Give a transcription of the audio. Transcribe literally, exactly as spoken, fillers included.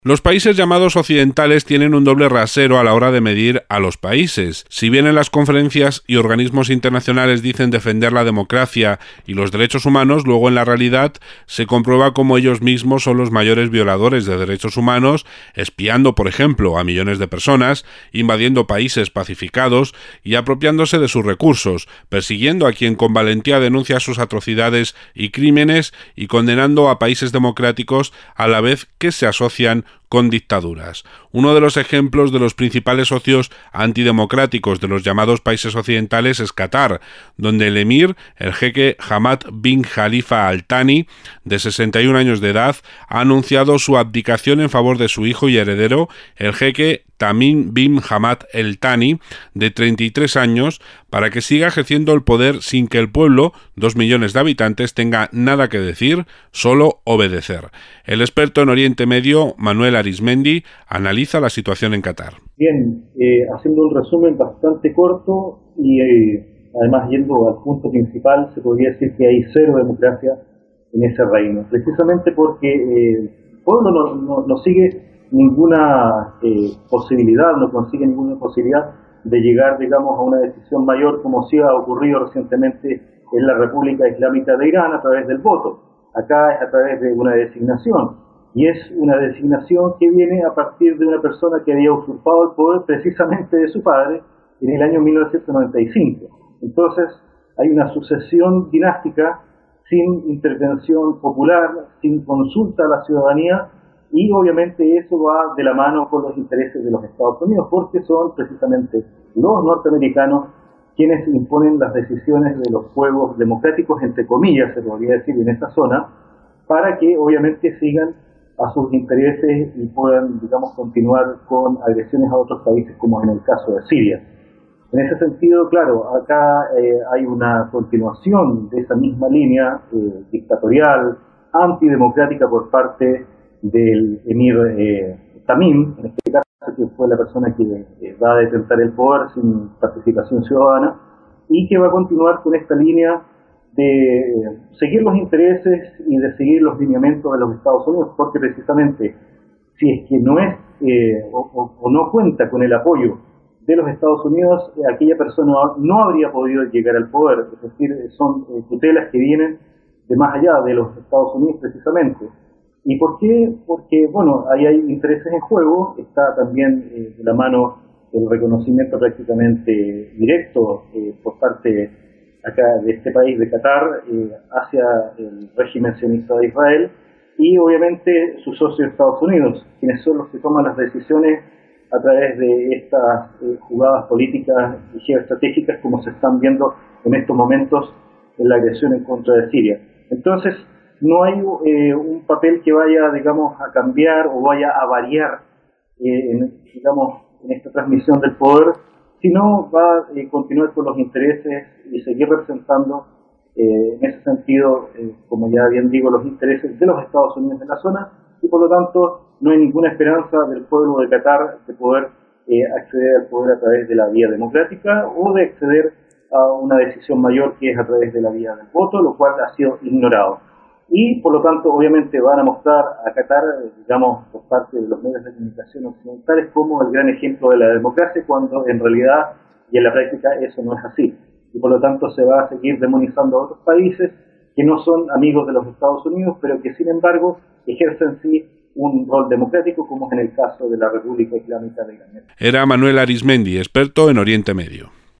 Los países llamados occidentales tienen un doble rasero a la hora de medir a los países. Si bien en las conferencias y organismos internacionales dicen defender la democracia y los derechos humanos, luego en la realidad se comprueba cómo ellos mismos son los mayores violadores de derechos humanos, espiando, por ejemplo, a millones de personas, invadiendo países pacificados y apropiándose de sus recursos, persiguiendo a quien con valentía denuncia sus atrocidades y crímenes y condenando a países democráticos a la vez que se asocian con dictaduras. Uno de los ejemplos de los principales socios antidemocráticos de los llamados países occidentales es Qatar, donde el emir, el jeque Hamad bin Khalifa Al Thani, de sesenta y un años de edad, ha anunciado su abdicación en favor de su hijo y heredero, el jeque Tamim bin Hamad El Thani, de treinta y tres años, para que siga ejerciendo el poder sin que el pueblo, dos millones de habitantes, tenga nada que decir, solo obedecer. El experto en Oriente Medio, Manuel Arismendi, analiza la situación en Qatar. Bien, eh, haciendo un resumen bastante corto y eh, además yendo al punto principal, se podría decir que hay cero democracia en ese reino, precisamente porque eh, el pueblo no, no, no sigue ninguna eh, posibilidad, no consigue ninguna posibilidad de llegar, digamos, a una decisión mayor, como sí ha ocurrido recientemente en la República Islámica de Irán a través del voto. Acá es a través de una designación, y es una designación que viene a partir de una persona que había usurpado el poder precisamente de su padre en el año mil novecientos noventa y cinco. Entonces hay una sucesión dinástica sin intervención popular, sin consulta a la ciudadanía, y obviamente eso va de la mano con los intereses de los Estados Unidos, porque son precisamente los norteamericanos quienes imponen las decisiones de los pueblos democráticos, entre comillas, se podría decir, en esa zona, para que obviamente sigan a sus intereses y puedan, digamos, continuar con agresiones a otros países, como en el caso de Siria. En ese sentido, claro, acá eh, hay una continuación de esa misma línea eh, dictatorial, antidemocrática por parte del emir eh, Tamim, en este caso, que fue la persona que eh, va a detentar el poder sin participación ciudadana, y que va a continuar con esta línea de seguir los intereses y de seguir los lineamientos de los Estados Unidos, porque precisamente si es que no es eh, o, o, o no cuenta con el apoyo de los Estados Unidos, eh, aquella persona no habría podido llegar al poder. Es decir, son eh, tutelas que vienen de más allá de los Estados Unidos precisamente. ¿Y por qué? Porque, bueno, ahí hay intereses en juego, está también eh, de la mano el reconocimiento prácticamente directo eh, por parte acá de este país, de Qatar, eh, hacia el régimen sionista de Israel, y obviamente sus socios Estados Unidos, quienes son los que toman las decisiones a través de estas eh, jugadas políticas y geoestratégicas, como se están viendo en estos momentos en la agresión en contra de Siria. Entonces, no hay eh, un papel que vaya, digamos, a cambiar o vaya a variar, eh, en, digamos, en esta transmisión del poder, sino va a eh, continuar con los intereses y seguir representando, eh, en ese sentido, eh, como ya bien digo, los intereses de los Estados Unidos en la zona, y por lo tanto no hay ninguna esperanza del pueblo de Qatar de poder eh, acceder al poder a través de la vía democrática o de acceder a una decisión mayor que es a través de la vía del voto, lo cual ha sido ignorado. Y por lo tanto obviamente van a mostrar a Qatar, digamos, por parte de los medios de comunicación occidentales, como el gran ejemplo de la democracia, cuando en realidad y en la práctica eso no es así. Y por lo tanto se va a seguir demonizando a otros países que no son amigos de los Estados Unidos, pero que sin embargo ejercen sí un rol democrático, como es en el caso de la República Islámica de Irán. Era Manuel Arismendi, experto en Oriente Medio.